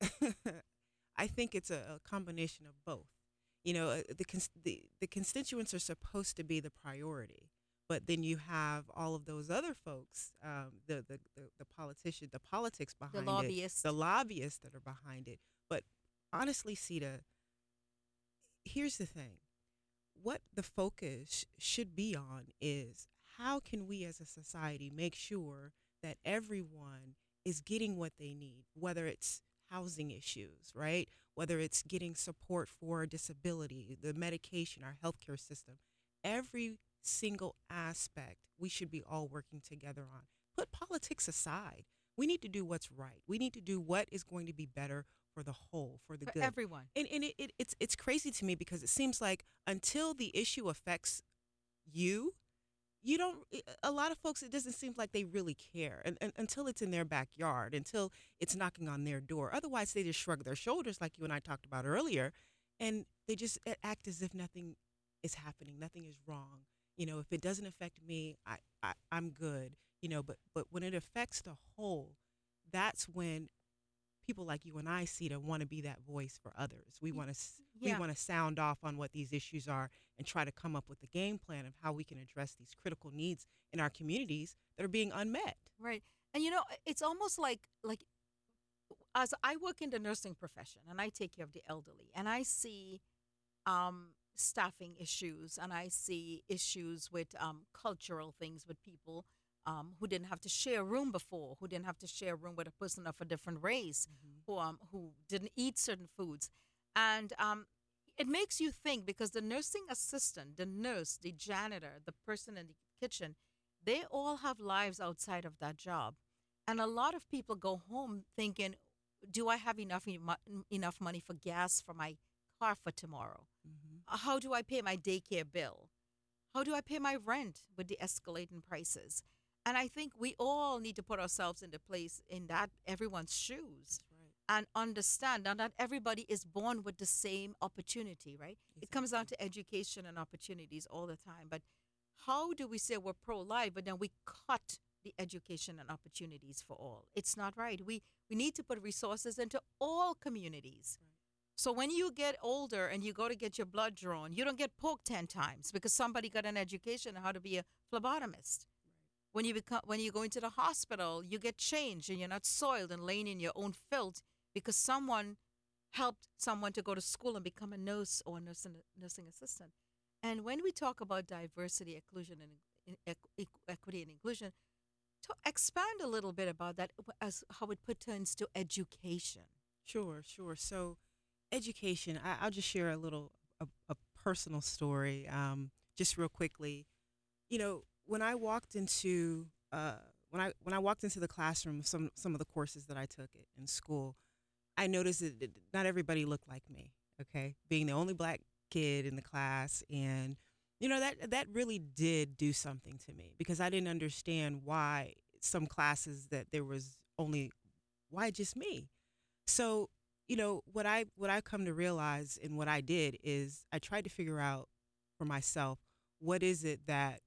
I think it's a, a combination of both. You know, uh, the, cons- the the constituents are supposed to be the priority, but then you have all of those other folks, um, the, the the the politician, the politics behind it, lobbyists. the lobbyists that are behind it. But honestly, Sita, here's the thing: what the focus should be on is how can we as a society make sure that everyone is getting what they need, whether it's housing issues, right? Whether it's getting support for disability, the medication, our healthcare system, every single aspect we should be all working together on. Put politics aside. We need to do what's right. We need to do what is going to be better for the whole, for the For good. everyone. And, and it, it, it's it's crazy to me because it seems like until the issue affects you, you don't. A lot of folks, it doesn't seem like they really care, and, and until it's in their backyard, until it's knocking on their door. Otherwise, they just shrug their shoulders, like you and I talked about earlier, and they just a- act as if nothing is happening, nothing is wrong. You know, if it doesn't affect me, I, I I'm good. You know, but but when it affects the whole, that's when people like you and I see to want to be that voice for others. We want to Yeah. we want to sound off on what these issues are and try to come up with a game plan of how we can address these critical needs in our communities that are being unmet. Right. And you know, it's almost like like as I work in the nursing profession and I take care of the elderly and I see um staffing issues and I see issues with um cultural things with people um who didn't have to share a room before, who didn't have to share a room with a person of a different race, who um who didn't eat certain foods. And um it makes you think because the nursing assistant, the nurse, the janitor, the person in the kitchen, they all have lives outside of that job. And a lot of people go home thinking, do I have enough emo- enough money for gas for my car for tomorrow? Mm-hmm. Uh, How do I pay my daycare bill? How do I pay my rent with the escalating prices? And I think we all need to put ourselves in the place in that everyone's shoes That's right. and understand now not everybody is born with the same opportunity, right? It comes down to education and opportunities all the time. But how do we say we're pro-life, but then we cut the education and opportunities for all? It's not right. We we need to put resources into all communities. So when you get older and you go to get your blood drawn, you don't get poked ten times because somebody got an education on how to be a phlebotomist. When you become when you go into the hospital, you get changed and you're not soiled and laying in your own filth because someone helped someone to go to school and become a nurse or a nursing, nursing assistant. And when we talk about diversity, inclusion, and in- equ- equ- equity and inclusion, to expand a little bit about that as how it pertains to education. Sure, sure. So, education. I, I'll just share a little a, a personal story, um, just real quickly. You know, when I walked into uh, when I when I walked into the classroom, some some of the courses that I took it in school, I noticed that that not everybody looked like me. Okay, being the only black kid in the class, and you know that that really did do something to me because I didn't understand why some classes that there was only why just me. So you know what I what I come to realize and what I did is I tried to figure out for myself what is it that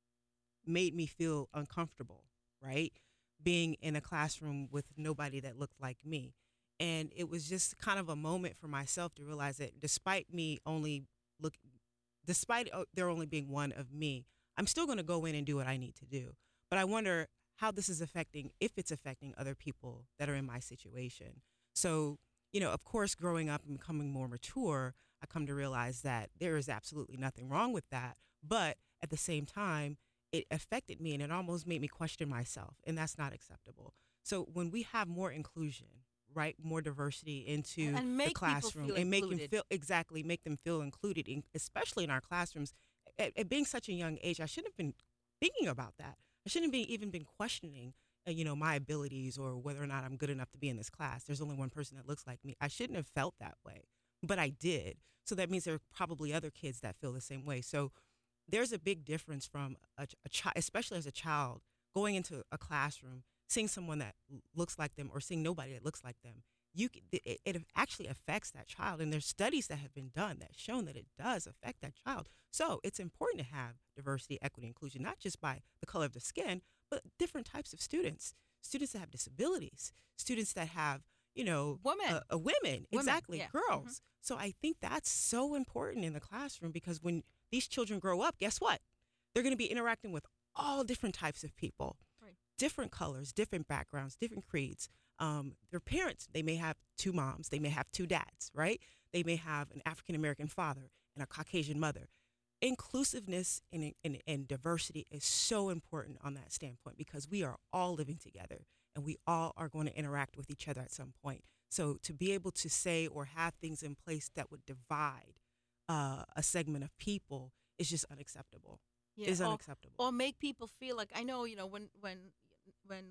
made me feel uncomfortable, right? Being in a classroom with nobody that looked like me. And it was just kind of a moment for myself to realize that despite me only look, despite uh, there only being one of me, I'm still going to go in and do what I need to do. But I wonder how this is affecting, if it's affecting other people that are in my situation. So, you know, of course, growing up and becoming more mature, I come to realize that there is absolutely nothing wrong with that. But at the same time, it affected me and it almost made me question myself, and that's not acceptable. So when we have more inclusion, right, more diversity into And make the people classroom feel and make them included. feel exactly make them feel included, in, especially in our classrooms. At, at being such a young age, I shouldn't have been thinking about that. I shouldn't be even been questioning, uh, you know, my abilities or whether or not I'm good enough to be in this class. There's only one person that looks like me. I shouldn't have felt that way, but I did. So that means there are probably other kids that feel the same way. So there's a big difference from a, a child, especially as a child, going into a classroom, seeing someone that l- looks like them or seeing nobody that looks like them. You, c- it, it actually affects that child, and there's studies that have been done that shown that it does affect that child. So it's important to have diversity, equity, inclusion, not just by the color of the skin, but different types of students, students that have disabilities, students that have, you know, Women. uh, uh, women, Women, exactly, yeah. girls. So I think that's so important in the classroom because when these children grow up, guess what? They're going to be interacting with all different types of people, Right. different colors, different backgrounds, different creeds. Um, their parents, they may have two moms, they may have two dads, right? They may have an African American father and a Caucasian mother. Inclusiveness and, and, and diversity is so important on that standpoint because we are all living together and we all are going to interact with each other at some point. So to be able to say or have things in place that would divide uh, a segment of people is just unacceptable. Yeah, Is or, unacceptable. or make people feel like I know, you know, when when when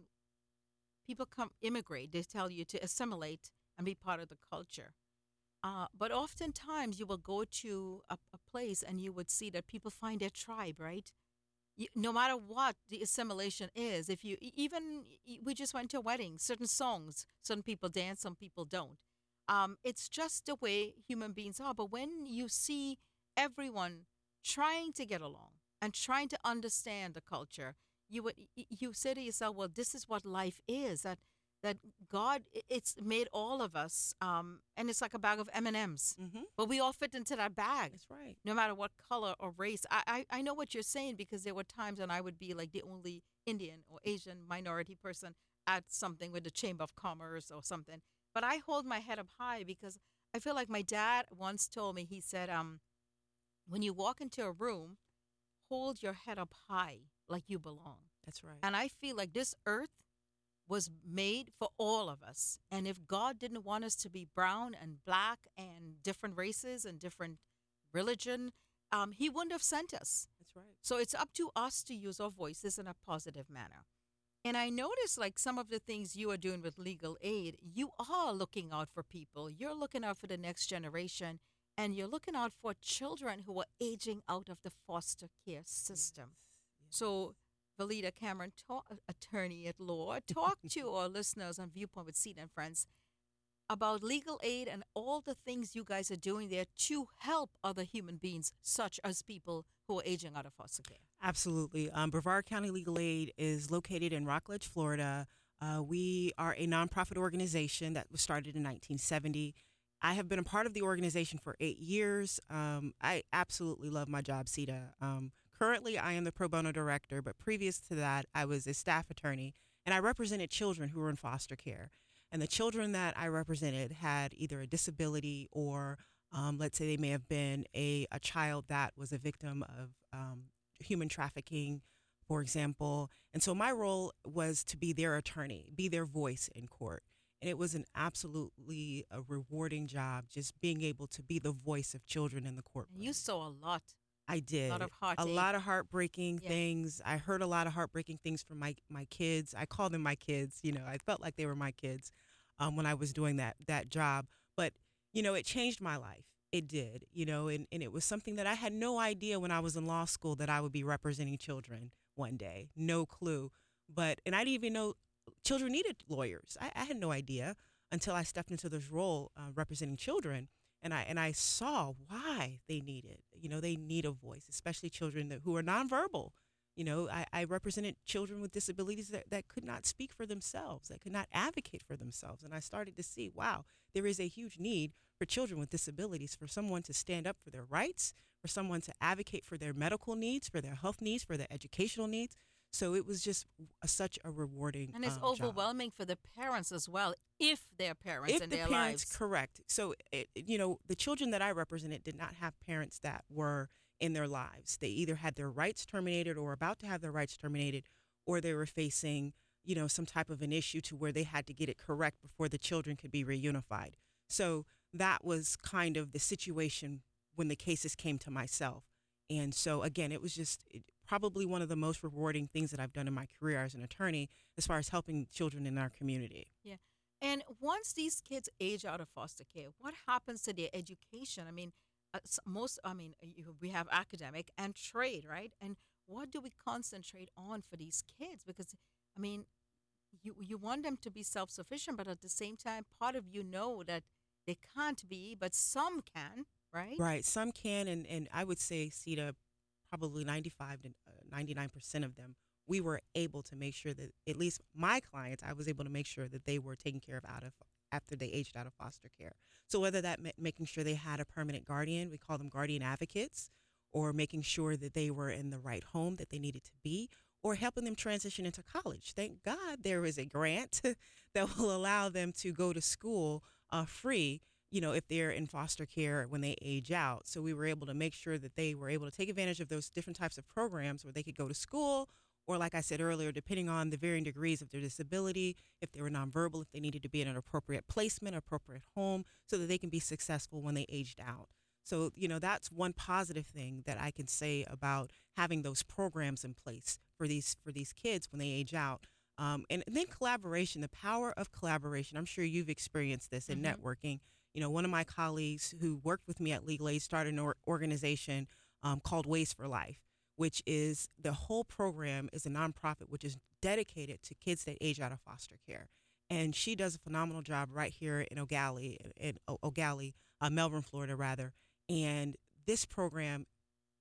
people come immigrate, they tell you to assimilate and be part of the culture. Uh, but oftentimes you will go to a, a place and you would see that people find their tribe, right? You, no matter what the assimilation is, if you e- even e- we just went to a wedding, certain songs, some people dance, some people don't. Um, it's just the way human beings are. But when you see everyone trying to get along and trying to understand the culture, you would y- y- you say to yourself, "Well, this is what life is." That that God, i- it's made all of us, um, and it's like a bag of M and M's, Mm-hmm. but we all fit into that bag, That's right. no matter what color or race. I, I I know what you're saying because there were times when I would be like the only Indian or Asian minority person at something with the Chamber of Commerce or something. But I hold my head up high because I feel like my dad once told me. He said, um, when you walk into a room, hold your head up high like you belong. That's right. And I feel like this earth was made for all of us. And if God didn't want us to be brown and black and different races and different religion, um, He wouldn't have sent us. That's right. So it's up to us to use our voices in a positive manner. And I notice like some of the things you are doing with legal aid, you are looking out for people. You're looking out for the next generation, and you're looking out for children who are aging out of the foster care system. Yes. So, Valita Cameron, talk, attorney at law, talk to our listeners on Viewpoint with Seat and Friends about legal aid and all the things you guys are doing there to help other human beings, such as people who are aging out of foster care. Absolutely. Um, Brevard County Legal Aid is located in Rockledge, Florida. Uh, we are a nonprofit organization that was started in nineteen seventy. I have been a part of the organization for eight years. Um, I absolutely love my job, Sita. Um, currently, I am the pro bono director, but previous to that, I was a staff attorney, and I represented children who were in foster care. And the children that I represented had either a disability or, um, let's say, they may have been a, a child that was a victim of um, human trafficking, for example. And so my role was to be their attorney, be their voice in court. And it was an absolutely a rewarding job, just being able to be the voice of children in the courtroom. And you saw a lot. I did. lot of A heartache. lot of heartbreaking Yeah. things. I heard a lot of heartbreaking things from my, my kids. I call them my kids. You know, I felt like they were my kids um, when I was doing that that job. But, you know, it changed my life. It did, you know, and, and it was something that I had no idea when I was in law school that I would be representing children one day. No clue. But, and I didn't even know children needed lawyers. I, I had no idea until I stepped into this role uh, representing children. And I and I saw why they need it. You know, they need a voice, especially children that, who are nonverbal. You know, I, I represented children with disabilities that, that could not speak for themselves, that could not advocate for themselves. And I started to see, wow, there is a huge need for children with disabilities, for someone to stand up for their rights, for someone to advocate for their medical needs, for their health needs, for their educational needs. So it was just a, such a rewarding And it's um, job. overwhelming for the parents as well, if they're parents If in the their parents, lives. correct. So, it, you know, the children that I represented did not have parents that were in their lives. They either had their rights terminated or about to have their rights terminated, or they were facing, you know, some type of an issue to where they had to get it correct before the children could be reunified. So that was kind of the situation when the cases came to myself. And so, again, it was just it, probably one of the most rewarding things that I've done in my career as an attorney as far as helping children in our community. Yeah. And once these kids age out of foster care, what happens to their education? I mean, uh, s- most, I mean, uh, you, we have academic and trade, right? And what do we concentrate on for these kids? Because, I mean, you, you want them to be self sufficient, but at the same time, part of you know that they can't be, but some can, right? Right. Some can, and, and I would say, Sita, probably ninety-five to ninety-nine percent of them, we were able to make sure that at least my clients, I was able to make sure that they were taken care of out of after they aged out of foster care. So whether that meant making sure they had a permanent guardian, we call them guardian advocates, or making sure that they were in the right home that they needed to be, or helping them transition into college. Thank God there is a grant that will allow them to go to school uh, free, you know, if they're in foster care when they age out. So we were able to make sure that they were able to take advantage of those different types of programs where they could go to school, or like I said earlier, depending on the varying degrees of their disability, if they were nonverbal, if they needed to be in an appropriate placement, appropriate home, so that they can be successful when they aged out. So, you know, that's one positive thing that I can say about having those programs in place for these for these kids when they age out. Um, and, and then collaboration, the power of collaboration. I'm sure you've experienced this in Mhm. networking. You know, one of my colleagues who worked with me at Legal Aid started an or- organization um, called Ways for Life, which is the whole program is a nonprofit which is dedicated to kids that age out of foster care. And she does a phenomenal job right here in O'Galley, in O- O'Galley, uh, Melbourne, Florida, rather. And this program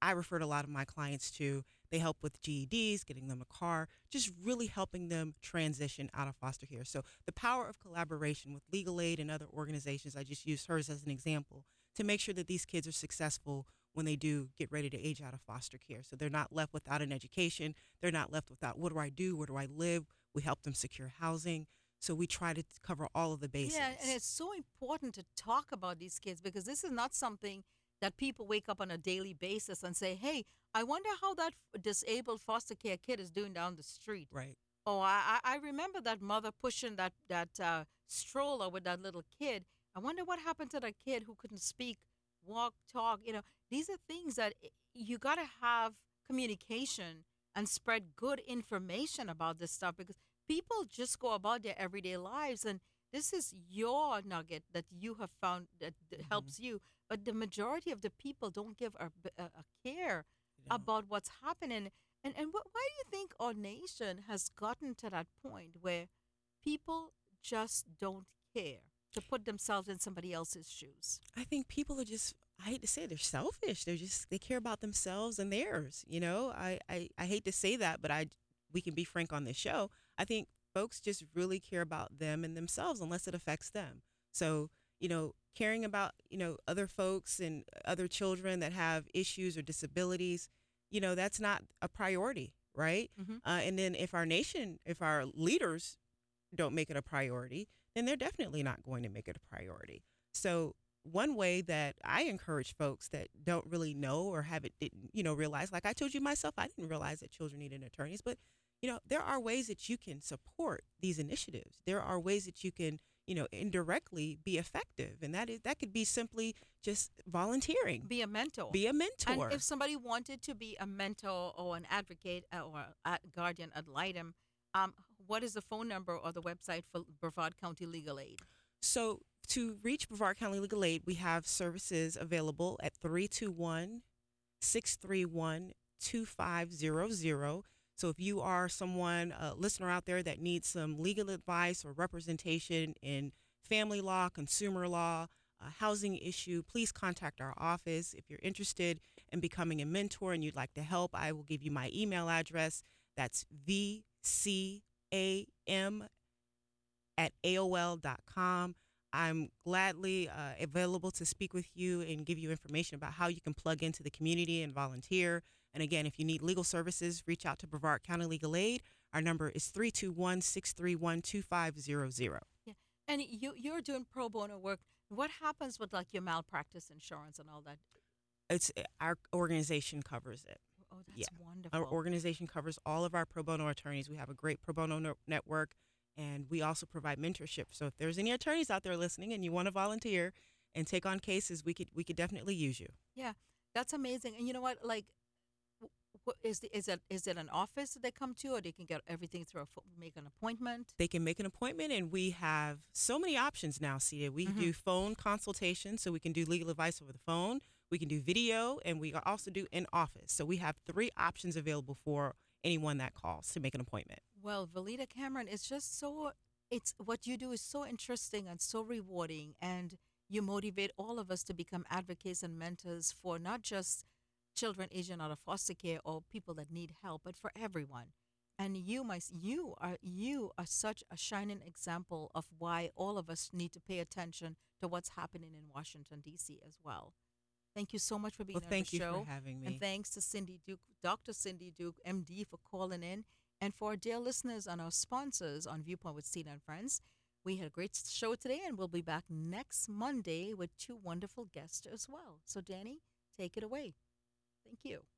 I referred a lot of my clients to. They help with G E Ds, getting them a car, just really helping them transition out of foster care. So the power of collaboration with Legal Aid and other organizations, I just used hers as an example, to make sure that these kids are successful when they do get ready to age out of foster care. So they're not left without an education. They're not left without, what do I do? Where do I live? We help them secure housing. So we try to cover all of the bases. Yeah, and it's so important to talk about these kids because this is not something that people wake up on a daily basis and say, hey, I wonder how that f- disabled foster care kid is doing down the street. Right. Oh, I, I I remember that mother pushing that, that uh, stroller with that little kid. I wonder what happened to that kid who couldn't speak, walk, talk. You know, these are things that i- you got to have communication and spread good information about this stuff because people just go about their everyday lives. And this is your nugget that you have found that, that Mhm. helps you. But the majority of the people don't give a, b- a- a care You know? about what's happening. And, and wh- why do you think our nation has gotten to that point where people just don't care to put themselves in somebody else's shoes? I think people are just, I hate to say it, they're selfish. They're just, they care about themselves and theirs. You know, I, I, I hate to say that, but I, we can be frank on this show. I think folks just really care about them and themselves unless it affects them. So, you know, caring about, you know, other folks and other children that have issues or disabilities, you know, that's not a priority, right? Mhm. Uh, and then if our nation, if our leaders don't make it a priority, then they're definitely not going to make it a priority. So one way that I encourage folks that don't really know or haven't, didn't, you know, realize, like I told you myself, I didn't realize that children needed attorneys, but, you know, there are ways that you can support these initiatives. There are ways that you can, you know, indirectly be effective. And that is, that could be simply just volunteering, Be a mentor. be a mentor. And if somebody wanted to be a mentor or an advocate uh, or a guardian ad litem, um, what is the phone number or the website for Brevard County Legal Aid? So to reach Brevard County Legal Aid, we have services available at three two one, six three one, two five zero zero. So if you are someone, a listener out there that needs some legal advice or representation in family law, consumer law, a housing issue, please contact our office. If you're interested in becoming a mentor and you'd like to help, I will give you my email address. That's V C A M at A O L dot com. I'm gladly uh, available to speak with you and give you information about how you can plug into the community and volunteer. And again, if you need legal services, reach out to Brevard County Legal Aid. Our number is three two one, six three one, two five zero zero. Yeah. And you, you're doing pro bono work. What happens with like your malpractice insurance and all that? It's our organization covers it. Oh, that's Yeah. wonderful. Our organization covers all of our pro bono attorneys. We have a great pro bono no- network, and we also provide mentorship. So if there's any attorneys out there listening and you want to volunteer and take on cases, we could we could definitely use you. Yeah, that's amazing. And you know what? Like, what is the, is it is it an office that they come to, or they can get everything through a pho- make an appointment? They can make an appointment, and we have so many options now, Cia. We Mhm. do phone consultations, so we can do legal advice over the phone. We can do video, and we also do in office. So we have three options available for anyone that calls to make an appointment. Well, Valita Cameron, it's just so it's what you do is so interesting and so rewarding, and you motivate all of us to become advocates and mentors for not just children aging out of foster care or people that need help, but for everyone. And you, my, you are you are such a shining example of why all of us need to pay attention to what's happening in Washington D C as well. Thank you so much for being Well, on thank the you show. for having me. And thanks to Cindy Duke, Doctor Cindy Duke, M D, for calling in. And for our dear listeners and our sponsors on Viewpoint with Cena and Friends, we had a great show today, and we'll be back next Monday with two wonderful guests as well. So, Danny, take it away. Thank you.